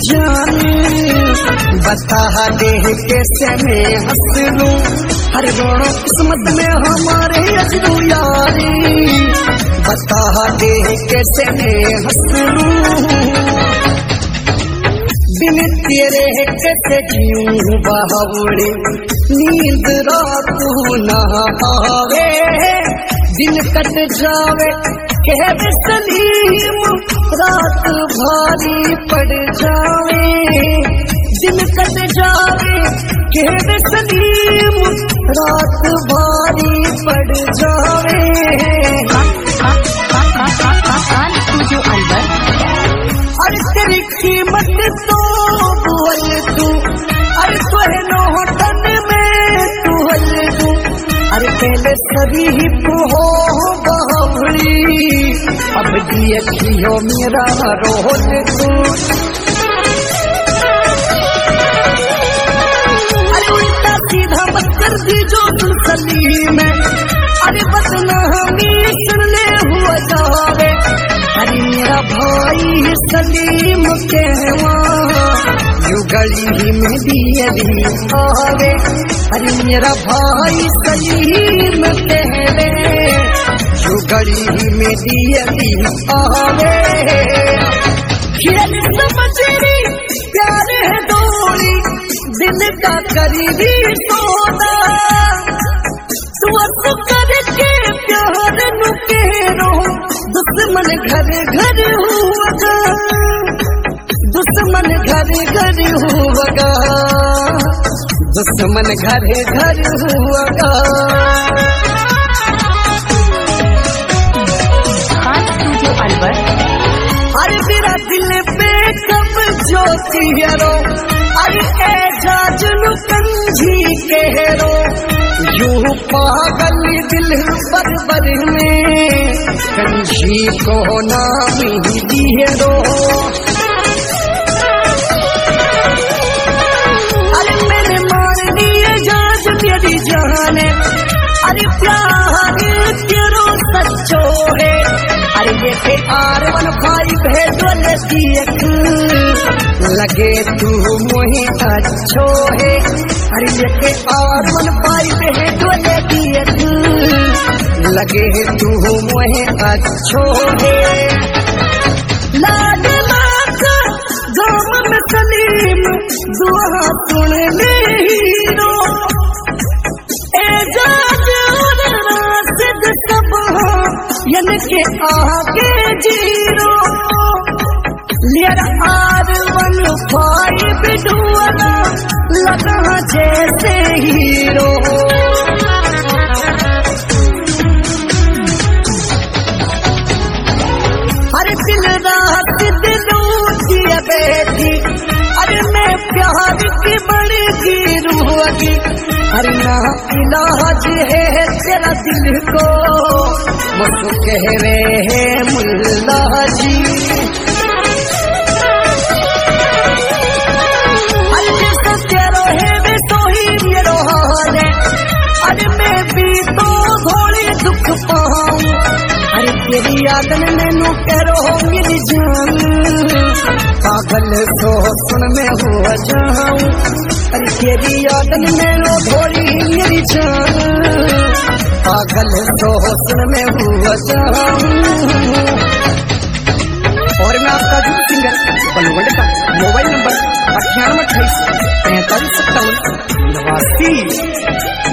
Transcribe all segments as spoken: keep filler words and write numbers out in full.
जानी, बता दे कैसे मैं हंस लूं, हर रोना किस्मत में हमारे अजनू यारी, बता दे कैसे मैं हंस लूं, बिन तेरे कैसे जीऊं बावड़े, नींद रात ना आवे, दिन कट जावे कह सलीम, रात भारी पड़ जावे, दिन कट जावे कह सलीम, रात भारी पड़ जावे। अरे तेरी कीमत तो बोल तू, अरे तोहे नौटन में तू हल तू, अरे पहले सभी हो बावड़ी, अब जी अखियों मेरा रोल तू, अरे उल्टा सीधा मत कर दी जो तू सलीम, अरे बदनामी सुन ले हुआ जावे, अरे मेरा भाई सलीम कहवा यू गली में दियरी आवे, अरे मेरा भाई सलीम कहवे यू गली में दियरी आवे, खेल समझनी प्यार है डोरी, दिल का करीबी सोना, तू करके प्यार नु केरो, दुश्मन घर घर हुआ, दुश्मन घर घर हुआ, दुश्मन घर घर हुआ। अरे तेरा दिल पे कब ज्योति हेरो, अरे एजाज नु कंजी केरो, यूं पागल दिल बरबर में कंजी को नाम ही दियो, अरे मैंने मान दिए जाज मेरी जाने, अरे प्यार तेरो सच्चो है, अरे ये आर वन भाई भेजल दियक, लगे तू मोहे अच्छो है, अरे ये आर वन भाई भेजल दियक, लगे तू मोहे अच्छो है, लाड लाख गाम में सलीम दुआ सुन ले हीरो, एजाज और राशिद सब यन के आगे जीरो, लियर आर वन फाइव डुअला लगा जैसे हीरो, अरे दिल रात दिलों की बैठी, अरे मैं प्यार की बड़ी गिरूंगी, अरे ना इलाज है तेरा दिल को मुझको कह रहे हैं मुल्ला जी, अरे जैसा तेरा है वे तो ही मेरा हाल है, अरे मैं भी तो थोड़ी दुख पाऊं, अरे तेरी याद में मैनू करो मेरी जान, पागल तो सुन में हो जाऊं, अरे तेरी याद में मैनू थोड़ी मेरी जान, पागल तो सुन में हो जाऊं। और मैं आपका जो सिंगर बलवंत का मोबाइल नंबर अठानवे अट्ठाईस पैंतालीस सत्तावन नवासी।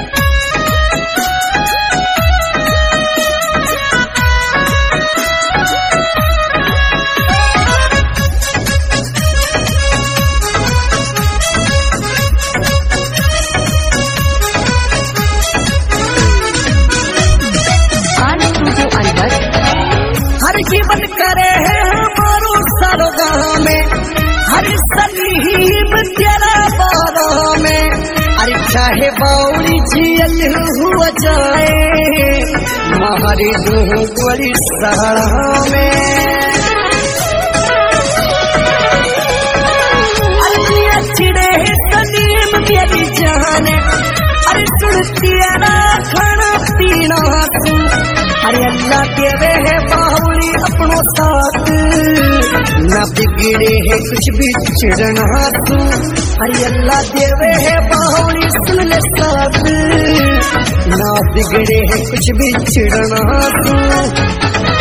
हर जीवन करे है हमारो सारो गाँव में, हर सलीम तेरा बारों में, अरे चाहे बाउली झील हुआ जाए हमारी दूह बड़ी सहारा में, अरे चिड़े सलीम मेरी जाने, अरे सुन तेरा खाना पीना अरे अल्लाह तेरे है बाहुली अपनों साथ ना बिगड़े है कुछ भी चिड़ना तू, अरे अल्लाह देवे है बावड़ी सुन ले साथ, ना बिगड़े है कुछ भी चिड़ना तू।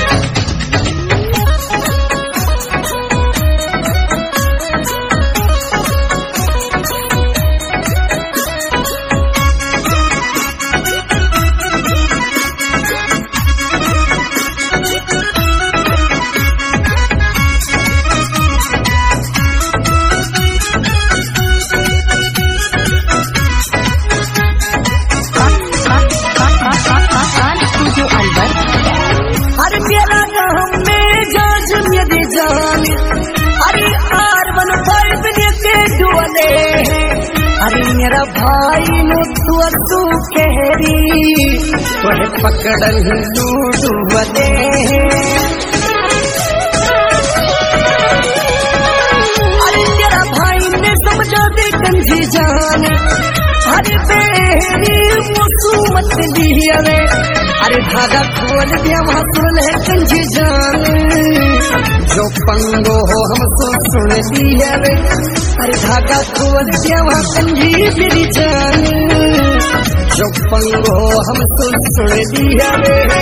अरे मेरा भाई नो तू तू कहरी तोहे पकड़ल लूडू बदे, अरे मेरा भाई ने समझा दे कंजी जान, अरे बेरी मुसूमत दिया रे, अरे धागा खोल दिया वहाँ सुन है कंजी जान, जो पंगो हो हमको सुन दिया रे, अरे धागा खोल दिया वहाँ कंजी मेरी जान, जो पंगो हो हमको सुन दिया रे।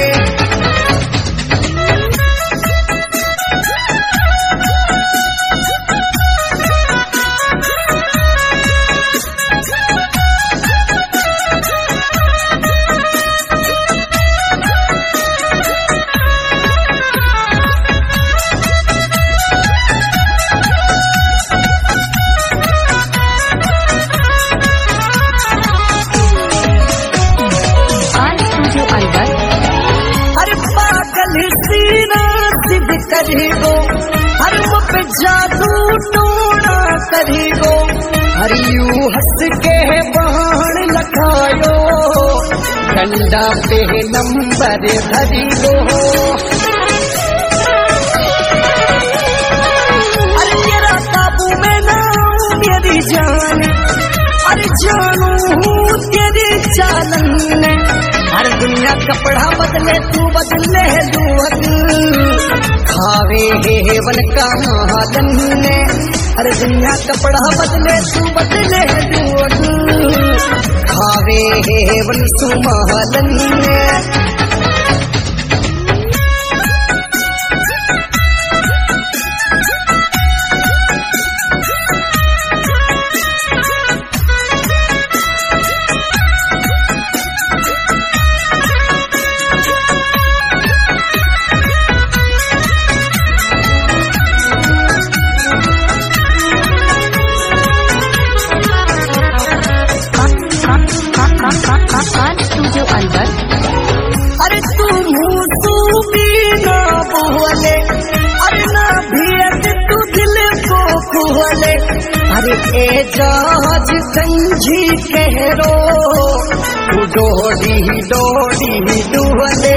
करीगो हर मुख जादू टोना करीगो, हरियू हंस के बाण लखायो, डंडा पे नंबर धरीगो, अरे तेरा काबू में ना मेरी जान, अरे जानू तेरी चालन, हर दुनिया कपड़ा बदले तू बदले लूहत, खावे है वन का महादन ने, हर दुनिया कपड़ा बदले तू बदले लूहत, खावे है वन सुमहादन ने। अरे तू तू भी ना बोले, अरे ना भी तू दिल को खोले, अरे ए जहाज कंजी कहरो तू डोडी डोडी डुबले,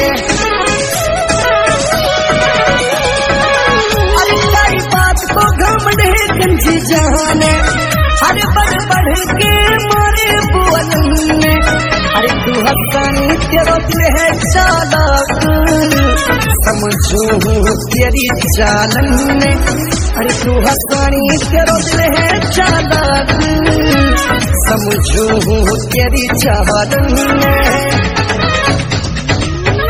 अरे सारी बात को घमंडे कंजी जाने, अरे बढ़ बढ़ के मारे बोलने, अरे तू हंसानी तेरा दिल है चालाक, समझू तेरी चालन में, अरे तू हंसानी तेरा दिल है चालाक, समझू तेरी चालन में।